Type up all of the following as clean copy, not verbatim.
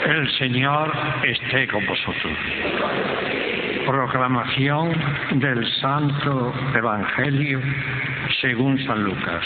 El Señor esté con vosotros. Proclamación del Santo Evangelio según San Lucas.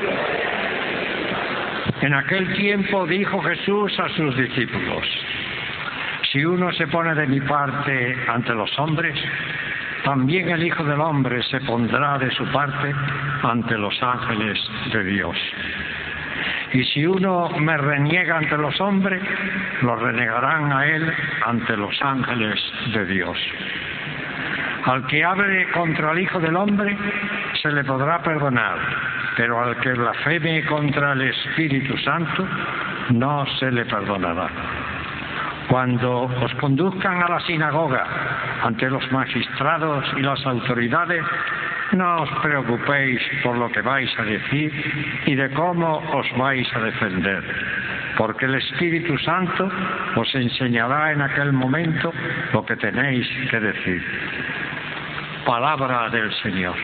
En aquel tiempo dijo Jesús a sus discípulos: si uno se pone de mi parte ante los hombres, también el Hijo del Hombre se pondrá de su parte ante los ángeles de Dios. Y si uno me reniega ante los hombres, lo renegarán a él ante los ángeles de Dios. Al que hable contra el Hijo del Hombre, se le podrá perdonar, pero al que blasfeme contra el Espíritu Santo, no se le perdonará. Cuando os conduzcan a la sinagoga ante los magistrados y las autoridades, no os preocupéis por lo que vais a decir y de cómo os vais a defender, porque el Espíritu Santo os enseñará en aquel momento lo que tenéis que decir. Palabra del Señor.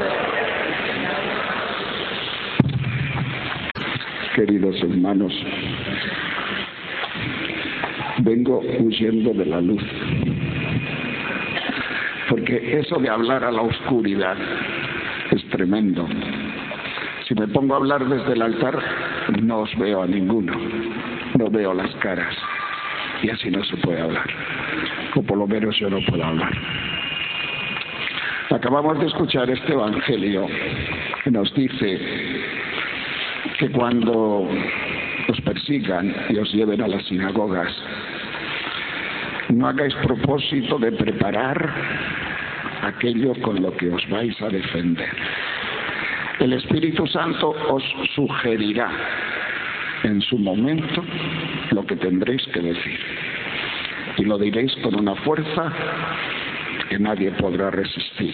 Queridos hermanos, vengo huyendo de la luz, porque eso de hablar a la oscuridad es tremendo. Si me pongo a hablar desde el altar, no os veo a ninguno, no veo las caras, y así no se puede hablar, o por lo menos yo no puedo hablar. Acabamos de escuchar este Evangelio que nos dice que cuando os persigan y os lleven a las sinagogas, no hagáis propósito de preparar aquello con lo que os vais a defender. El Espíritu Santo os sugerirá en su momento lo que tendréis que decir, y lo diréis con una fuerza que nadie podrá resistir.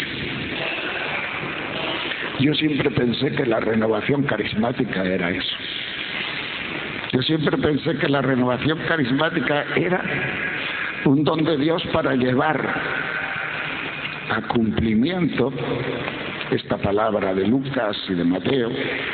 Yo siempre pensé que la renovación carismática era eso. Yo siempre pensé que la renovación carismática era un don de Dios para llevar a cumplimiento esta palabra de Lucas y de Mateo.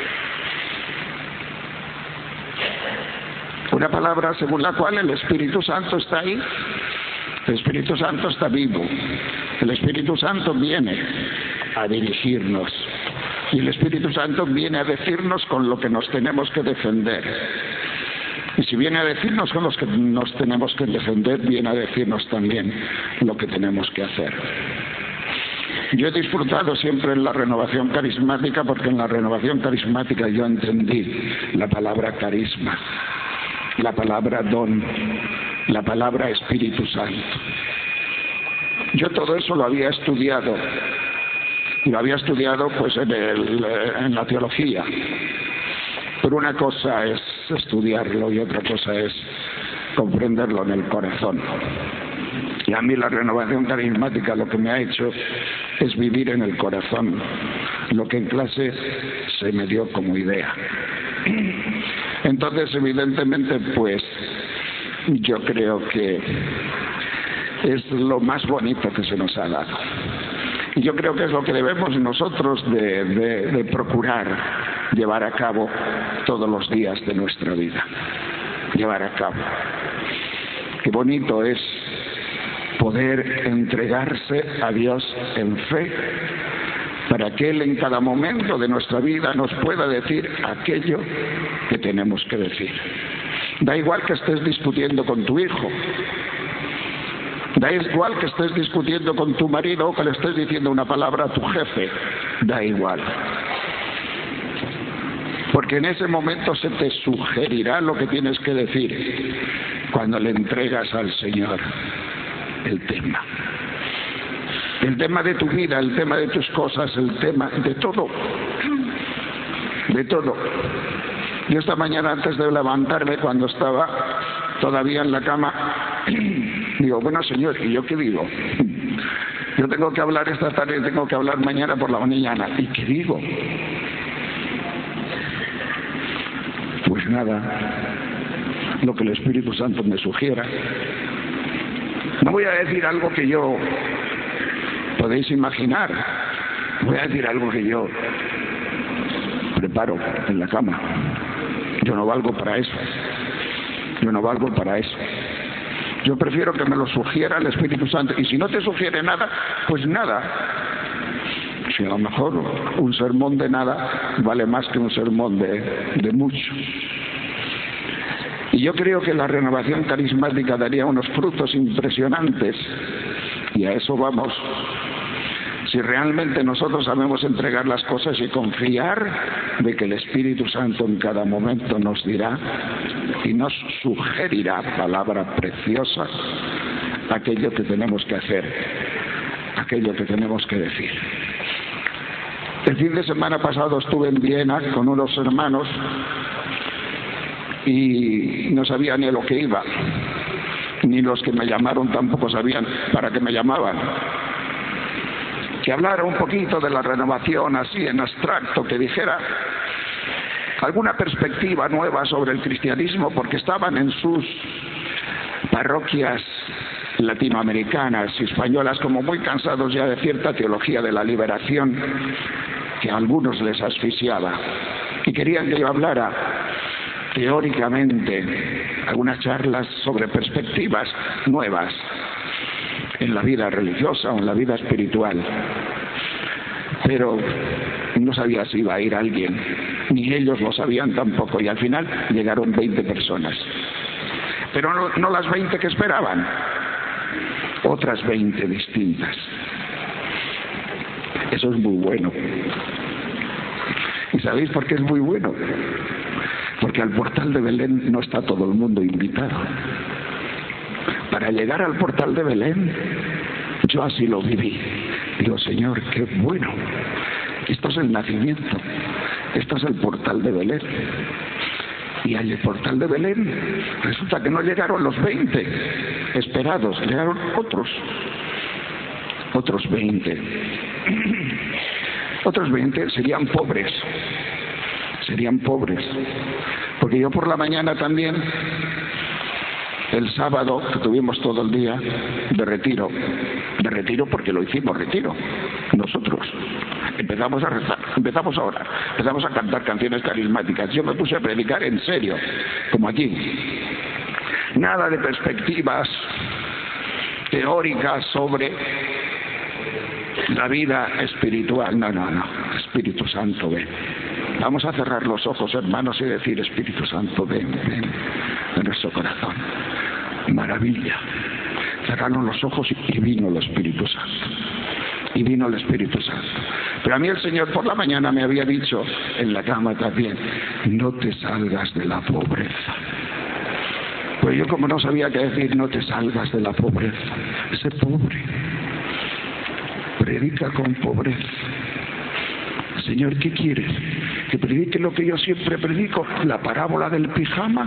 Una palabra según la cual el Espíritu Santo está ahí. El Espíritu Santo está vivo. El Espíritu Santo viene a dirigirnos. Y el Espíritu Santo viene a decirnos con lo que nos tenemos que defender. Y si viene a decirnos con los que nos tenemos que defender, viene a decirnos también lo que tenemos que hacer. Yo he disfrutado siempre en la renovación carismática, porque en la renovación carismática yo entendí la palabra carisma, la palabra don, la palabra Espíritu Santo. Yo todo eso lo había estudiado, y lo había estudiado pues en la teología. Pero una cosa es estudiarlo y otra cosa es comprenderlo en el corazón. Y a mí la renovación carismática lo que me ha hecho es vivir en el corazón lo que en clase se me dio como idea. Entonces, evidentemente, pues yo creo que es lo más bonito que se nos ha dado. Y yo creo que es lo que debemos nosotros de procurar llevar a cabo todos los días de nuestra vida. Llevar a cabo. Qué bonito es poder entregarse a Dios en fe, para que Él en cada momento de nuestra vida nos pueda decir aquello que tenemos que decir. Da igual que estés discutiendo con tu hijo, da igual que estés discutiendo con tu marido o que le estés diciendo una palabra a tu jefe, da igual. Porque en ese momento se te sugerirá lo que tienes que decir cuando le entregas al Señor el tema. El tema de tu vida, el tema de tus cosas, el tema de todo. De todo. Yo esta mañana, antes de levantarme, cuando estaba todavía en la cama, digo, bueno, Señor, ¿y yo qué digo? Yo tengo que hablar esta tarde, tengo que hablar mañana por la mañana. ¿Y qué digo? Pues nada, lo que el Espíritu Santo me sugiera. No voy a decir algo que yo podéis imaginar. Voy a decir algo que yo preparo en la cama. Yo no valgo para eso. Yo no valgo para eso. Yo prefiero que me lo sugiera el Espíritu Santo. Y si no te sugiere nada, pues nada. Si a lo mejor un sermón de nada vale más que un sermón de mucho. Y yo creo que la renovación carismática daría unos frutos impresionantes. Y a eso vamos. Si realmente nosotros sabemos entregar las cosas y confiar de que el Espíritu Santo en cada momento nos dirá y nos sugerirá, palabra preciosa, aquello que tenemos que hacer, aquello que tenemos que decir. El fin de semana pasado estuve en Viena con unos hermanos y no sabía ni a lo que iba, ni los que me llamaron tampoco sabían para qué me llamaban. Que hablara un poquito de la renovación así en abstracto, que dijera alguna perspectiva nueva sobre el cristianismo, porque estaban en sus parroquias latinoamericanas y españolas como muy cansados ya de cierta teología de la liberación que a algunos les asfixiaba, y querían que yo hablara teóricamente algunas charlas sobre perspectivas nuevas en la vida religiosa o en la vida espiritual. Pero no sabía si iba a ir alguien, ni ellos lo sabían tampoco, y al final llegaron 20 personas. Pero no las 20 que esperaban, otras 20 distintas. Eso es muy bueno. ¿Y sabéis por qué es muy bueno? Porque al portal de Belén no está todo el mundo invitado. Para llegar al portal de Belén, yo así lo viví. Digo, Señor, qué bueno. Esto es el nacimiento. Esto es el portal de Belén. Y al portal de Belén resulta que no llegaron los 20 esperados, llegaron otros 20. Otros 20 serían pobres. Porque yo por la mañana también, el sábado, que tuvimos todo el día de retiro porque lo hicimos retiro, nosotros empezamos a rezar, empezamos a orar, empezamos a cantar canciones carismáticas. Yo me puse a predicar en serio, como aquí. Nada de perspectivas teóricas sobre la vida espiritual. No. Espíritu Santo, ven. Vamos a cerrar los ojos, hermanos, y decir, Espíritu Santo, ven en nuestro corazón. Maravilla. Cerraron los ojos y vino el Espíritu Santo. Pero a mí el Señor por la mañana me había dicho en la cama también, no te salgas de la pobreza. Pues yo, como no sabía qué decir, no te salgas de la pobreza. Sé pobre. Predica con pobreza. Señor, ¿qué quieres? ¿Que predique lo que yo siempre predico? ¿La parábola del pijama?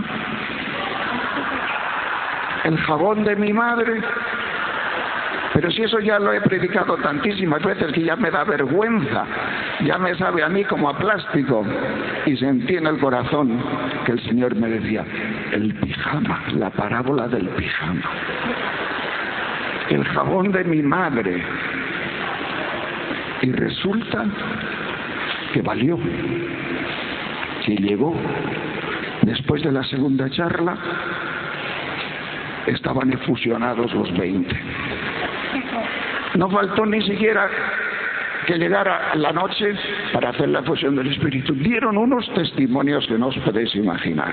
¿El jabón de mi madre? Pero si eso ya lo he predicado tantísimas veces que ya me da vergüenza, ya me sabe a mí como a plástico. Y sentí en el corazón que el Señor me decía, el pijama, la parábola del pijama. El jabón de mi madre. Y resulta que valió, que llegó. Después de la segunda charla, estaban efusionados los 20. No faltó ni siquiera que llegara la noche para hacer la fusión del Espíritu. Dieron unos testimonios que no os podéis imaginar.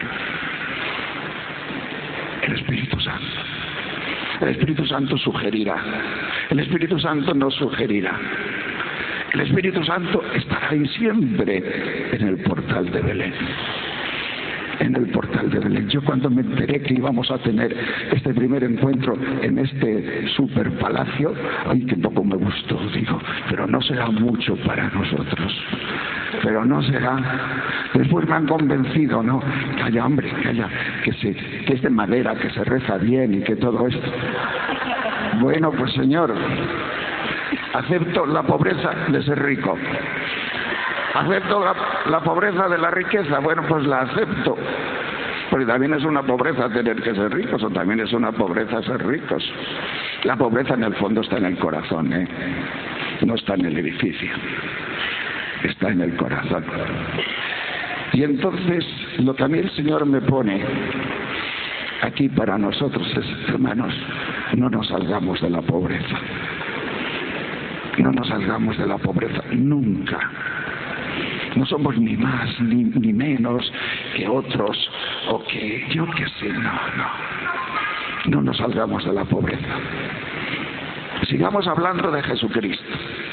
El Espíritu Santo. El Espíritu Santo sugerirá. El Espíritu Santo nos sugerirá. El Espíritu Santo estará ahí siempre en el portal de Belén. En el portal de Belén. Yo cuando me enteré que íbamos a tener este primer encuentro en este super palacio, ay, que poco me gustó, digo, pero no será mucho para nosotros. Pero no será. Después me han convencido, no, calla hombre, calla, que es de madera, que se reza bien y que todo esto. Bueno, pues Señor, acepto la pobreza de ser rico. ¿Acepto la pobreza de la riqueza? Bueno, pues la acepto. Porque también es una pobreza tener que ser ricos, o también es una pobreza ser ricos. La pobreza en el fondo está en el corazón, no está en el edificio. Está en el corazón. Y entonces, lo que a mí el Señor me pone aquí para nosotros, hermanos, no nos salgamos de la pobreza. No nos salgamos de la pobreza, nunca. No somos ni más ni menos que otros, o que yo qué sé, no nos salgamos de la pobreza. Sigamos hablando de Jesucristo.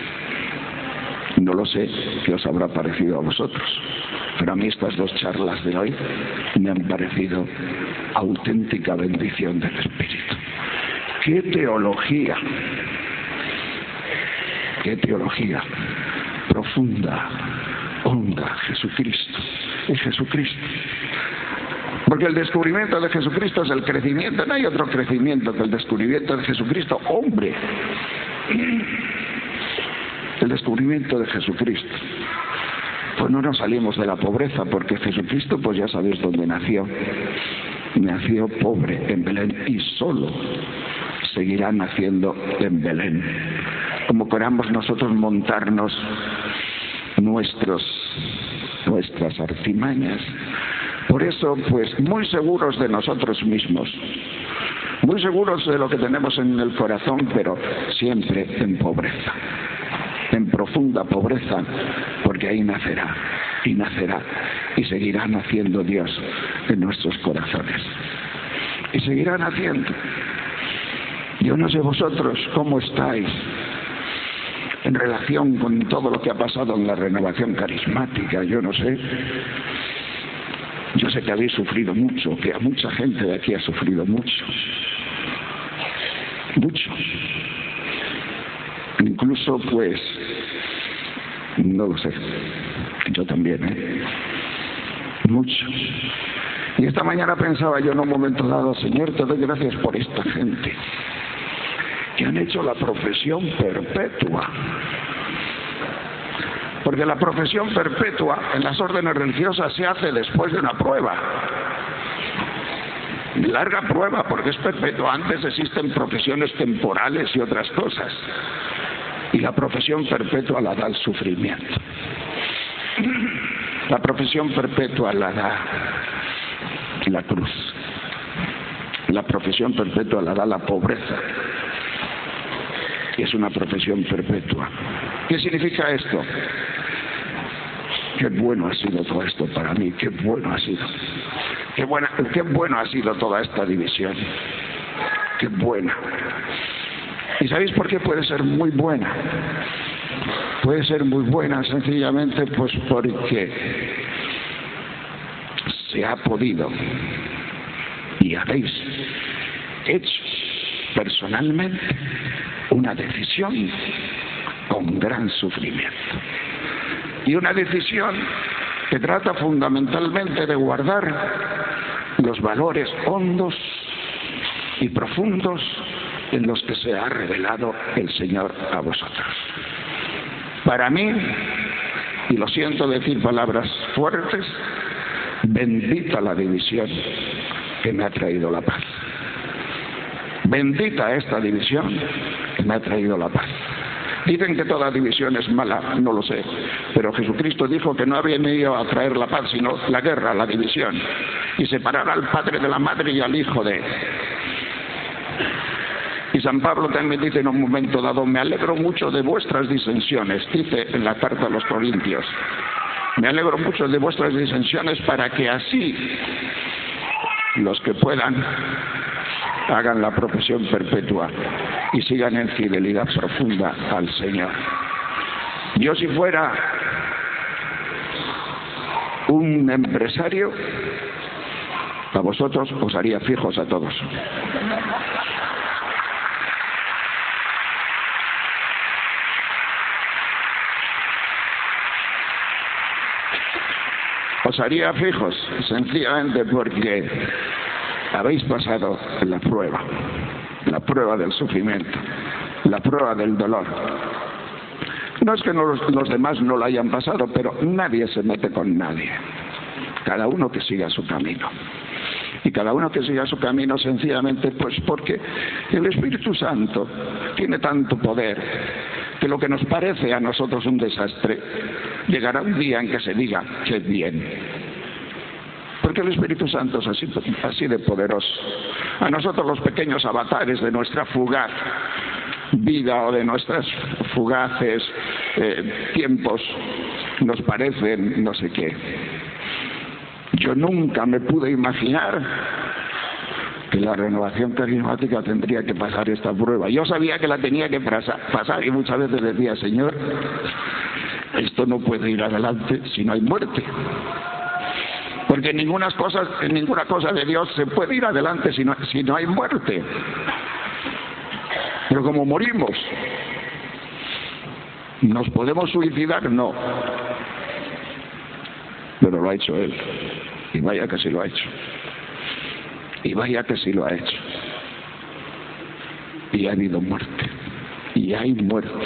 No lo sé qué os habrá parecido a vosotros, pero a mí estas dos charlas de hoy me han parecido auténtica bendición del Espíritu. ¡Qué teología! ¡Qué teología profunda, honda! Jesucristo, es Jesucristo. Porque el descubrimiento de Jesucristo es el crecimiento, no hay otro crecimiento que el descubrimiento de Jesucristo, hombre. El descubrimiento de Jesucristo. Pues no nos salimos de la pobreza, porque Jesucristo, pues ya sabéis dónde nació. Nació pobre en Belén y solo seguirá naciendo en Belén. Como queramos nosotros montarnos nuestras artimañas. Por eso, pues muy seguros de nosotros mismos, muy seguros de lo que tenemos en el corazón, pero siempre en pobreza, en profunda pobreza, porque ahí nacerá y seguirá naciendo Dios en nuestros corazones. Y seguirá naciendo. Yo no sé vosotros cómo estáis en relación con todo lo que ha pasado en la renovación carismática, yo no sé. Yo sé que habéis sufrido mucho, que a mucha gente de aquí ha sufrido mucho. Mucho. Incluso, pues, no lo sé. Yo también, mucho. Y esta mañana pensaba yo en un momento dado, Señor, te doy gracias por esta gente que han hecho la profesión perpetua. Porque la profesión perpetua en las órdenes religiosas se hace después de una prueba. Larga prueba, porque es perpetua. Antes existen profesiones temporales y otras cosas. Y la profesión perpetua la da el sufrimiento. La profesión perpetua la da la cruz. La profesión perpetua la da la pobreza. Y es una profesión perpetua. ¿Qué significa esto? Qué bueno ha sido todo esto para mí, qué bueno ha sido. Qué bueno ha sido toda esta división. Qué buena. ¿Y sabéis por qué puede ser muy buena? Puede ser muy buena sencillamente pues porque se ha podido y habéis hecho personalmente una decisión con gran sufrimiento. Y una decisión que trata fundamentalmente de guardar los valores hondos y profundos en los que se ha revelado el Señor a vosotros. Para mí, y lo siento decir palabras fuertes, bendita la división que me ha traído la paz. Bendita esta división que me ha traído la paz. Dicen que toda división es mala, no lo sé, pero Jesucristo dijo que no había venido a traer la paz, sino la guerra, la división, y separar al padre de la madre y al hijo de él. Y San Pablo también dice en un momento dado, me alegro mucho de vuestras disensiones, dice en la carta a los Corintios, me alegro mucho de vuestras disensiones para que así los que puedan hagan la profesión perpetua y sigan en fidelidad profunda al Señor. Yo si fuera un empresario, a vosotros os haría fijos a todos. Os haría fijos, sencillamente porque habéis pasado la prueba del sufrimiento, la prueba del dolor. No es que los demás no la hayan pasado, pero nadie se mete con nadie. Cada uno que siga su camino. Y cada uno que siga su camino sencillamente pues porque el Espíritu Santo tiene tanto poder que lo que nos parece a nosotros un desastre, llegará un día en que se diga, qué bien. Porque el Espíritu Santo es así de poderoso. A nosotros los pequeños avatares de nuestra fugaz vida o de nuestras fugaces tiempos nos parecen no sé qué. Yo nunca me pude imaginar que la renovación carismática tendría que pasar esta prueba. Yo sabía que la tenía que pasar y muchas veces decía, Señor, esto no puede ir adelante si no hay muerte. Porque en ninguna cosa de Dios se puede ir adelante si no hay muerte. Pero como morimos, ¿nos podemos suicidar? No. Pero lo ha hecho Él. Y vaya que sí lo ha hecho. Y vaya que sí lo ha hecho. Y ha habido muerte. Y hay muerte.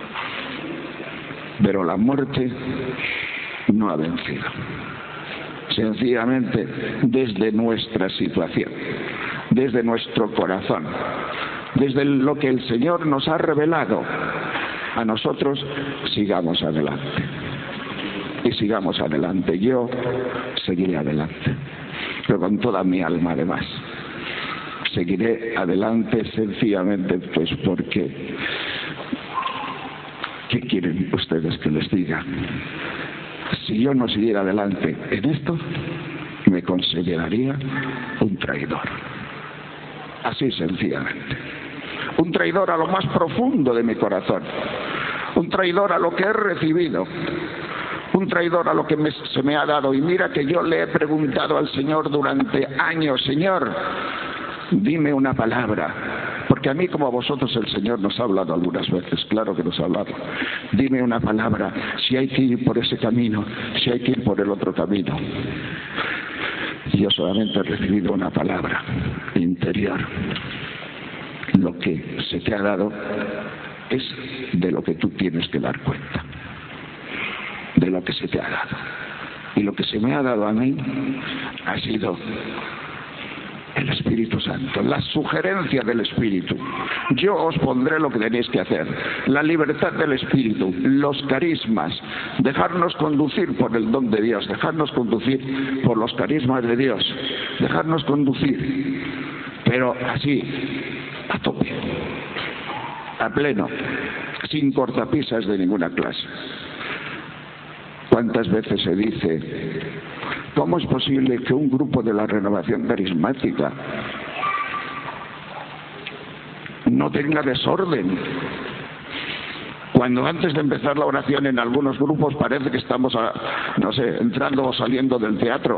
Pero la muerte no ha vencido. Sencillamente desde nuestra situación, desde nuestro corazón, desde lo que el Señor nos ha revelado a nosotros, sigamos adelante. Y sigamos adelante. Yo seguiré adelante, pero con toda mi alma además. Seguiré adelante sencillamente pues porque ¿qué quieren ustedes que les diga? Si yo no siguiera adelante en esto, me consideraría un traidor. Así sencillamente. Un traidor a lo más profundo de mi corazón. Un traidor a lo que he recibido. Un traidor a lo que se me ha dado. Y mira que yo le he preguntado al Señor durante años, Señor, dime una palabra. Porque a mí como a vosotros el Señor nos ha hablado algunas veces, claro que nos ha hablado. Dime una palabra, si hay que ir por ese camino, si hay que ir por el otro camino. Y yo solamente he recibido una palabra interior. Lo que se te ha dado es de lo que tú tienes que dar cuenta. De lo que se te ha dado. Y lo que se me ha dado a mí ha sido el Espíritu Santo, la sugerencia del Espíritu. Yo os pondré lo que tenéis que hacer. La libertad del Espíritu, los carismas, dejarnos conducir por el don de Dios, dejarnos conducir por los carismas de Dios, dejarnos conducir, pero así, a tope, a pleno, sin cortapisas de ninguna clase. ¿Cuántas veces se dice, cómo es posible que un grupo de la renovación carismática no tenga desorden? Cuando antes de empezar la oración en algunos grupos parece que estamos, entrando o saliendo del teatro.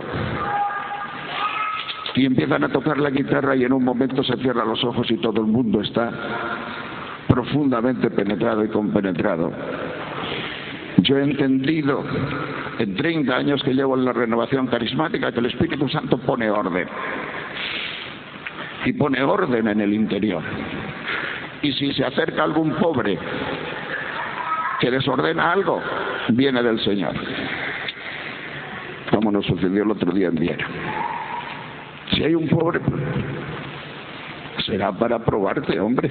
Y empiezan a tocar la guitarra y en un momento se cierran los ojos y todo el mundo está profundamente penetrado y compenetrado. Yo he entendido en 30 años que llevo en la renovación carismática que el Espíritu Santo pone orden. Y pone orden en el interior. Y si se acerca algún pobre que desordena algo, viene del Señor. Como nos sucedió el otro día en Viena. Si hay un pobre, será para probarte, hombre.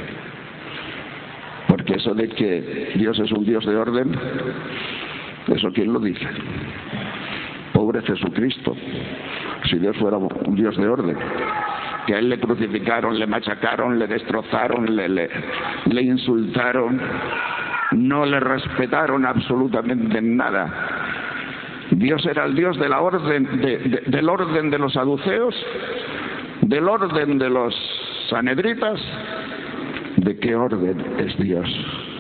Porque eso de que Dios es un Dios de orden, ¿eso quién lo dice? Pobre Jesucristo, si Dios fuera un Dios de orden, que a Él le crucificaron, le machacaron, le destrozaron, le insultaron, no le respetaron absolutamente nada. Dios era el Dios de la orden, del orden de los saduceos, del orden de los sanhedritas. ¿De qué orden es Dios?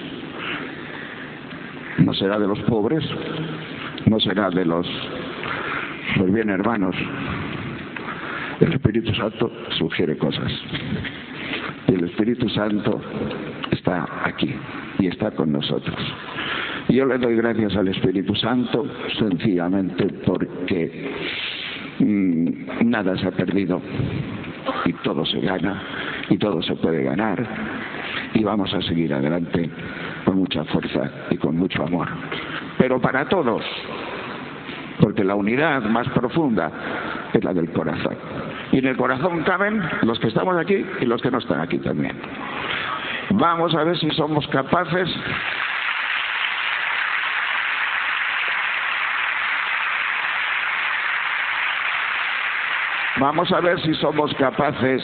¿No será de los pobres? ¿No será de los... Pues bien, hermanos, el Espíritu Santo sugiere cosas. Y el Espíritu Santo está aquí y está con nosotros. Y yo le doy gracias al Espíritu Santo sencillamente porque nada se ha perdido y todo se gana y todo se puede ganar y vamos a seguir adelante con mucha fuerza y con mucho amor, pero para todos, porque la unidad más profunda es la del corazón, y en el corazón caben los que estamos aquí y los que no están aquí también. Vamos a ver si somos capaces Vamos a ver si somos capaces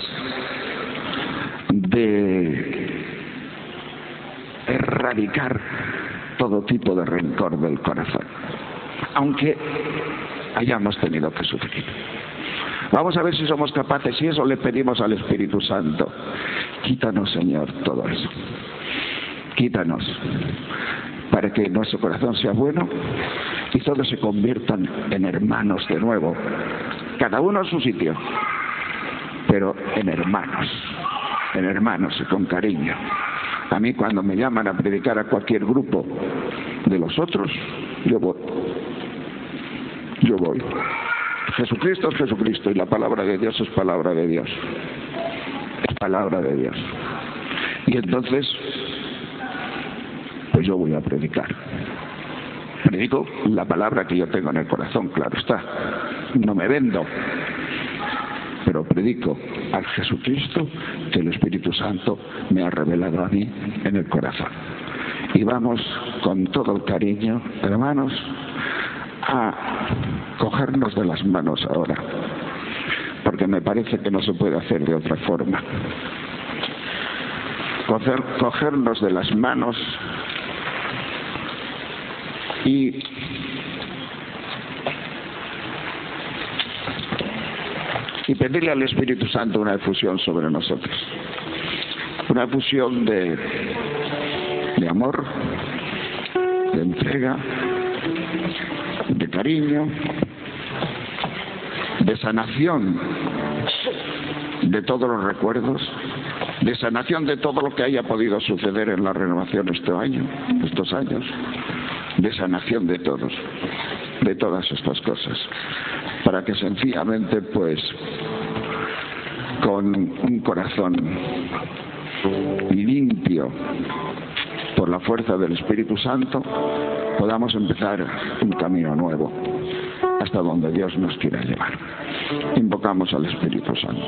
de erradicar todo tipo de rencor del corazón, aunque hayamos tenido que sufrir. Vamos a ver si somos capaces, y eso le pedimos al Espíritu Santo. Quítanos, Señor, todo eso. Quítanos, para que nuestro corazón sea bueno y todos se conviertan en hermanos de nuevo, cada uno en su sitio, pero en hermanos y con cariño. A mí, cuando me llaman a predicar a cualquier grupo de los otros, yo voy. Jesucristo es Jesucristo y la palabra de Dios es palabra de Dios. Es palabra de Dios. Y entonces, pues yo voy a predicar. Predico la palabra que yo tengo en el corazón, claro está. No me vendo, pero predico al Jesucristo que el Espíritu Santo me ha revelado a mí en el corazón. Y vamos con todo el cariño, hermanos, a cogernos de las manos ahora, porque me parece que no se puede hacer de otra forma. Cogernos de las manos y pedirle al Espíritu Santo una efusión sobre nosotros, una efusión de amor, de entrega, de cariño, de sanación de todos los recuerdos, de sanación de todo lo que haya podido suceder en la renovación estos años, de sanación de todos, de todas estas cosas, para que sencillamente, pues, con un corazón limpio por la fuerza del Espíritu Santo, podamos empezar un camino nuevo hasta donde Dios nos quiera llevar. Invocamos al Espíritu Santo.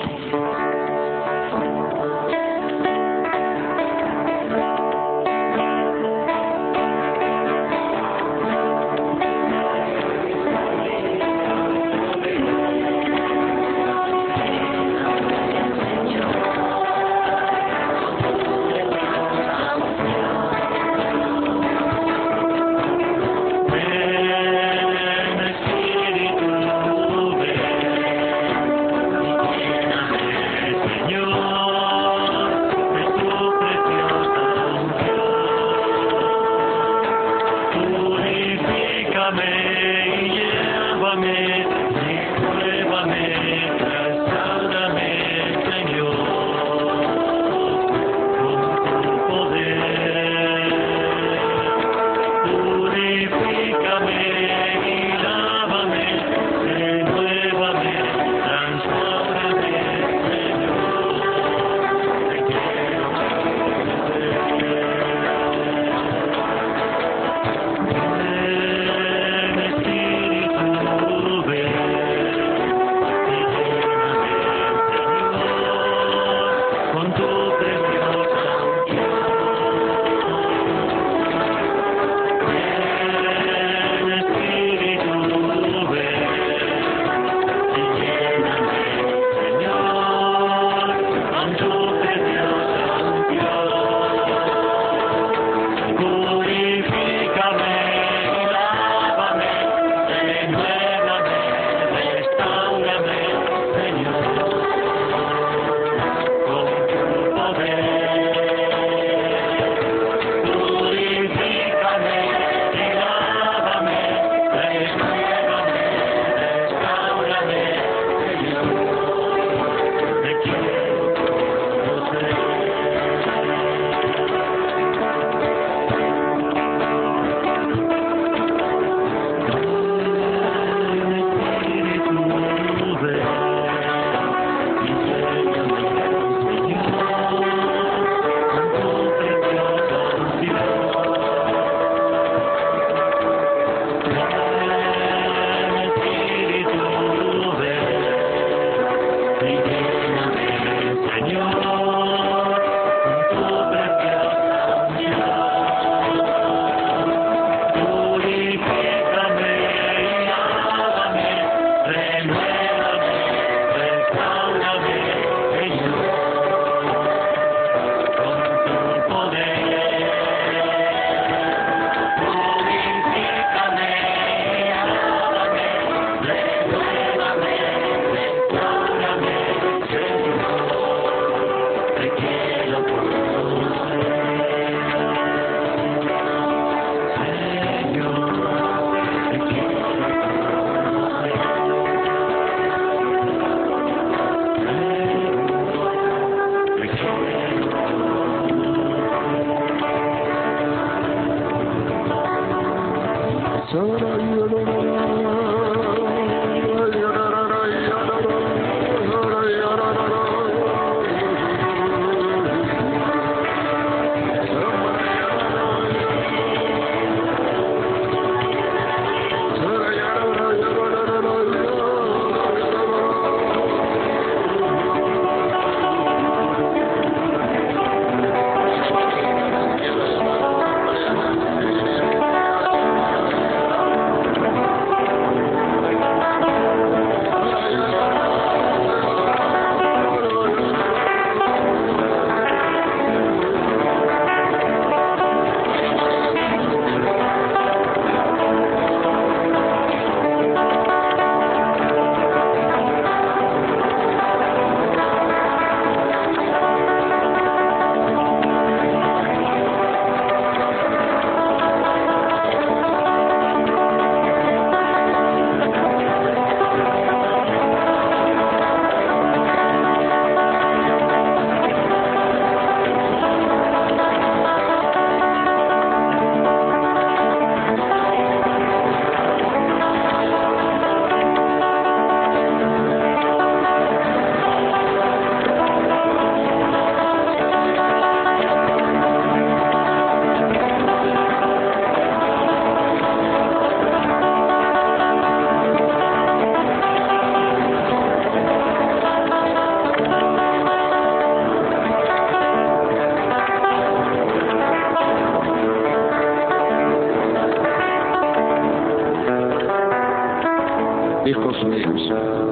Hijos míos,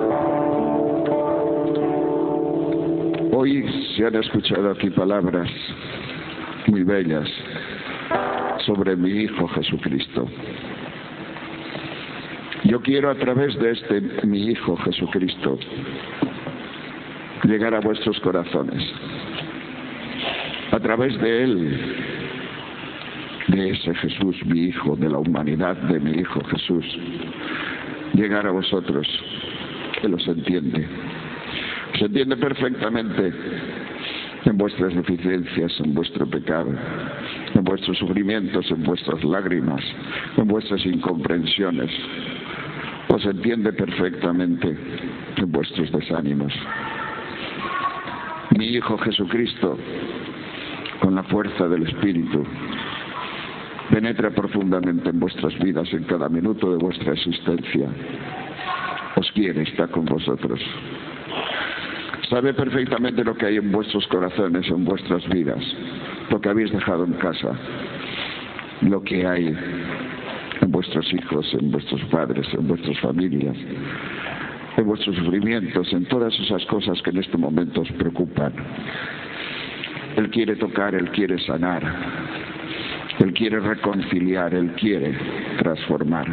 hoy se han escuchado aquí palabras muy bellas sobre mi Hijo Jesucristo. Yo quiero a través de mi Hijo Jesucristo llegar a vuestros corazones. A través de Él, de ese Jesús, mi Hijo, de la humanidad de mi Hijo Jesús, llegar a vosotros, que los entiende. Se entiende perfectamente en vuestras deficiencias, en vuestro pecado, en vuestros sufrimientos, en vuestras lágrimas, en vuestras incomprensiones. Os entiende perfectamente en vuestros desánimos. Mi Hijo Jesucristo, con la fuerza del Espíritu, penetra profundamente en vuestras vidas, en cada minuto de vuestra existencia. Os quiere, está con vosotros. Sabe perfectamente lo que hay en vuestros corazones, en vuestras vidas, lo que habéis dejado en casa, lo que hay en vuestros hijos, en vuestros padres, en vuestras familias, en vuestros sufrimientos, en todas esas cosas que en este momento os preocupan. Él quiere tocar, Él quiere sanar, Él quiere reconciliar, Él quiere transformar.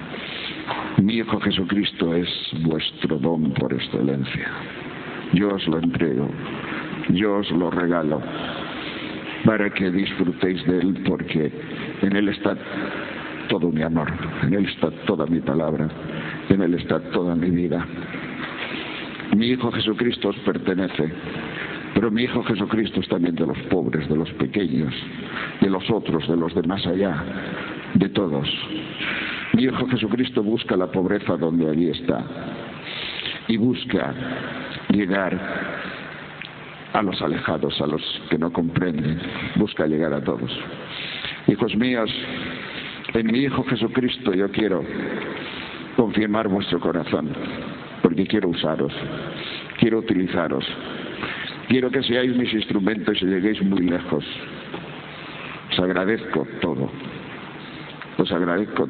Mi Hijo Jesucristo es vuestro don por excelencia. Yo os lo entrego, yo os lo regalo, para que disfrutéis de Él, porque en Él está todo mi amor, en Él está toda mi palabra, en Él está toda mi vida. Mi Hijo Jesucristo os pertenece, pero mi Hijo Jesucristo es también de los pobres, de los pequeños, de los otros, de los de más allá, de todos. Mi Hijo Jesucristo busca la pobreza donde allí está y busca llegar a los alejados, a los que no comprenden, busca llegar a todos. Hijos míos, en mi Hijo Jesucristo yo quiero confirmar vuestro corazón, porque quiero usaros, quiero utilizaros, quiero que seáis mis instrumentos y lleguéis muy lejos. Os agradezco todo, os agradezco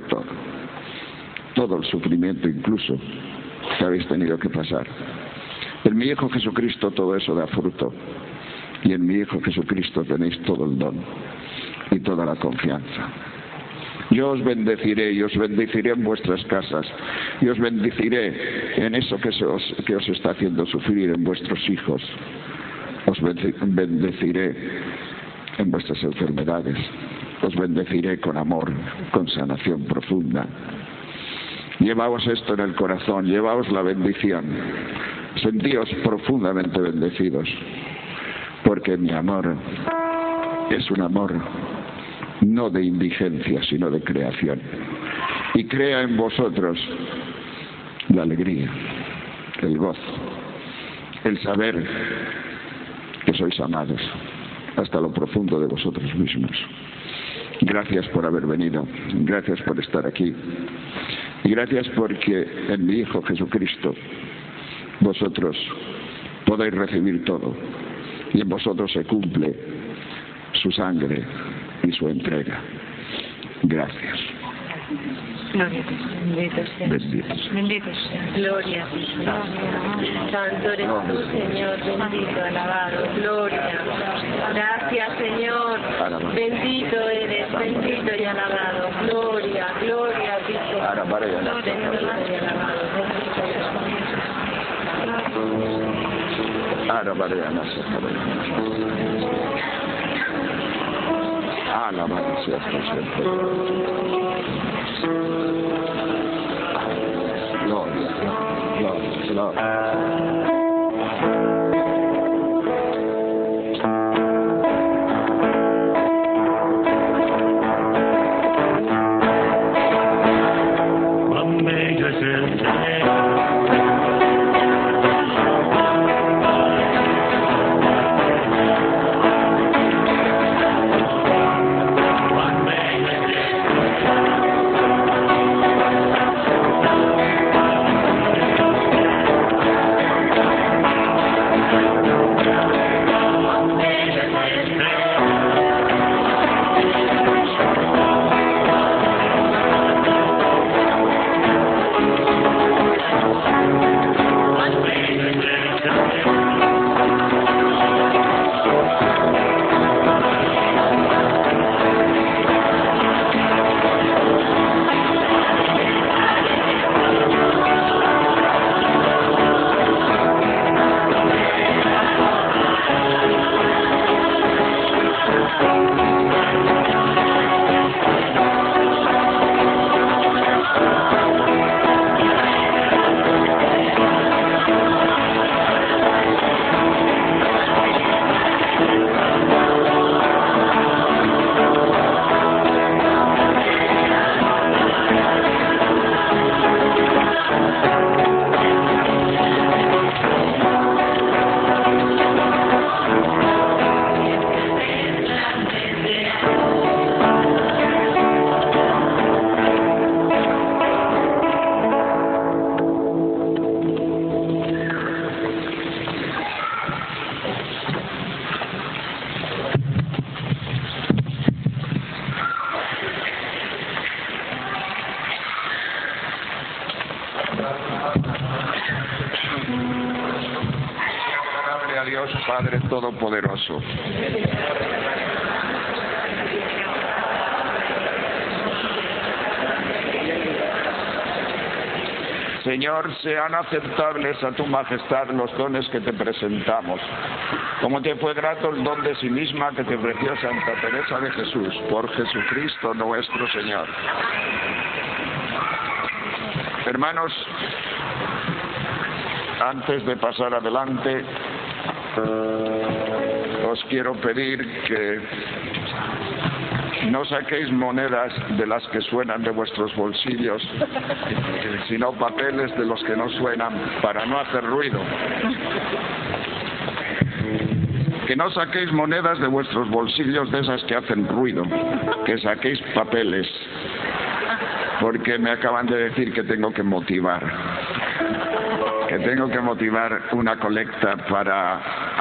todo el sufrimiento incluso que habéis tenido que pasar. En mi Hijo Jesucristo todo eso da fruto, y en mi Hijo Jesucristo tenéis todo el don y toda la confianza. Yo os bendeciré y os bendeciré en vuestras casas, y os bendeciré en eso que os está haciendo sufrir, en vuestros hijos. Os bendeciré en vuestras enfermedades, os bendeciré con amor, con sanación profunda. Llevaos esto en el corazón, llevaos la bendición. Sentíos profundamente bendecidos, porque mi amor es un amor no de indigencia, sino de creación. Y crea en vosotros la alegría, el gozo, el saber que sois amados hasta lo profundo de vosotros mismos. Gracias por haber venido, gracias por estar aquí, y gracias porque en mi Hijo Jesucristo vosotros podéis recibir todo, y en vosotros se cumple su sangre y su entrega. Gracias. Gloria a Dios. Bendito seas. Benditos. Bendito seas. Gloria a Dios. Santo eres tú, Señor. Bendito, alabado. Gloria. Gracias, Señor. Bendito eres. Bendito y alabado. Gloria. Gloria a ti, Señor. Bendito y alabado. Alabado seas por siempre. Gloria, gloria, gloria. Padre Todopoderoso. Señor, sean aceptables a tu majestad los dones que te presentamos, como te fue grato el don de sí misma que te ofreció Santa Teresa de Jesús, por Jesucristo nuestro Señor. Hermanos, antes de pasar adelante, os quiero pedir que no saquéis monedas de las que suenan de vuestros bolsillos, sino papeles de los que no suenan, para no hacer ruido. Que no saquéis monedas de vuestros bolsillos de esas que hacen ruido, que saquéis papeles, porque me acaban de decir que tengo que motivar una colecta para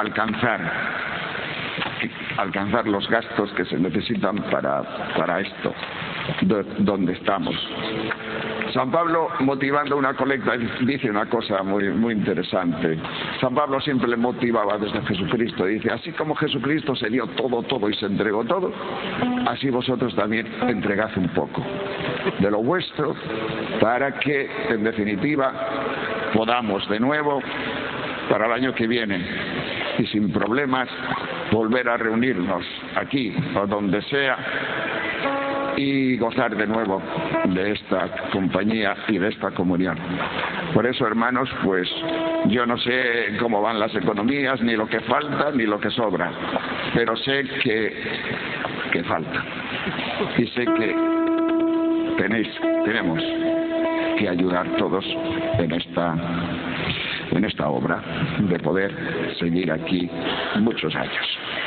alcanzar los gastos que se necesitan para esto, donde estamos. San Pablo, motivando una colecta, dice una cosa muy interesante. San Pablo siempre le motivaba desde Jesucristo. Dice, así como Jesucristo se dio todo y se entregó todo, así vosotros también entregad un poco de lo vuestro, para que, en definitiva, podamos de nuevo, para el año que viene, y sin problemas, volver a reunirnos aquí o donde sea y gozar de nuevo de esta compañía y de esta comunión. Por eso, hermanos, pues yo no sé cómo van las economías, ni lo que falta, ni lo que sobra, pero sé que falta, y sé que tenemos que ayudar todos en esta obra de poder seguir aquí muchos años.